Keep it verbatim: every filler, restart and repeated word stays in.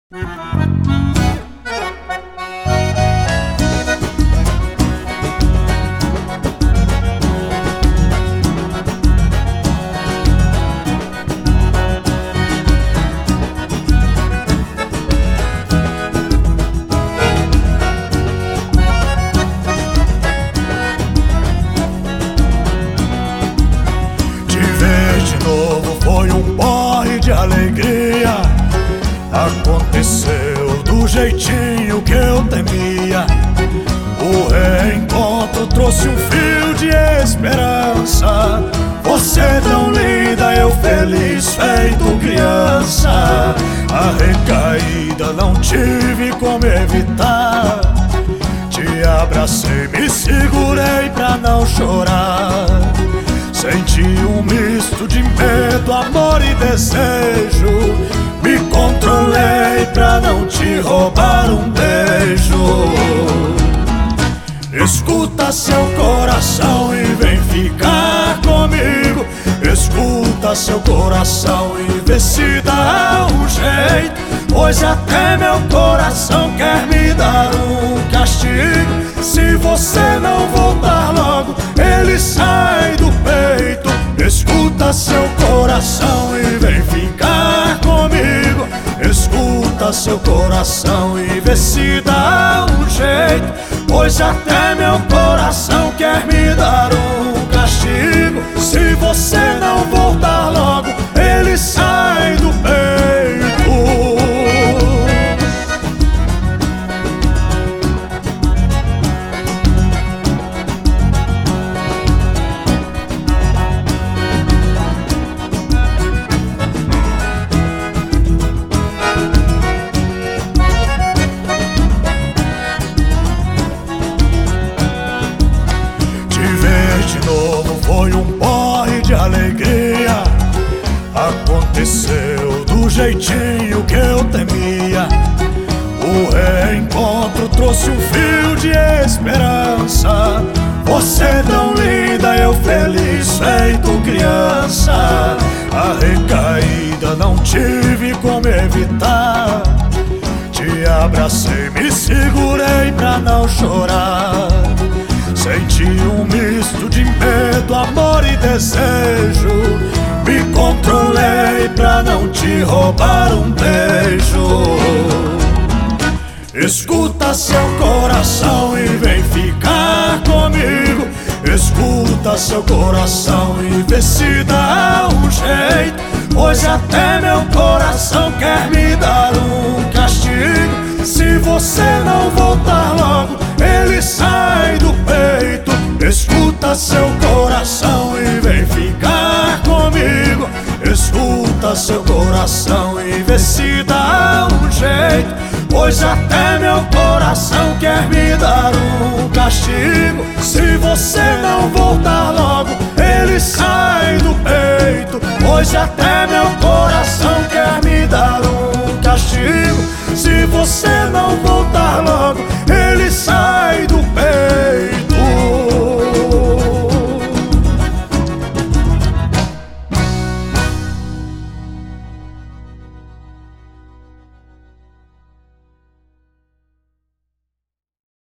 Foi um porre de alegria. Aconteceu do jeitinho que eu temia. O reencontro trouxe um fio de esperança. Você tão linda, eu feliz feito criança. A recaída não tive como evitar. Te abracei, me segurei pra não chorar. Senti um misto de medo, amor e desejo. Me controlei pra não te roubar um beijo. Escuta seu coração e vem ficar comigo. Escuta seu coração e vê se dá um jeito. Pois até meu coração quer me dar um castigo. Se você não voltar logo, ele sai do peito. Escuta seu coração e vem ficar comigo. Escuta seu coração e vê se dá um jeito. Pois até meu coração quer me dar um castigo. Se você não voltar logo, ele sai do peito. De novo foi um porre de alegria. Aconteceu do jeitinho que eu temia. O reencontro trouxe um fio de esperança. Você tão linda, eu feliz feito criança. A recaída não tive como evitar. Te abracei, me segurei pra não chorar. Senti um misto de medo, amor e desejo. Me controlei pra não te roubar um beijo. Escuta seu coração e vem ficar comigo. Escuta seu coração e vê se dá um jeito. Pois até meu coração quer me dar um castigo. Se você não voltar logo, ele sai do peito. Escuta seu coração e vem ficar comigo. Escuta seu coração e vê se dá um jeito. Pois até meu coração quer me dar um castigo. Se você não voltar logo, ele sai do peito. Pois até meu coração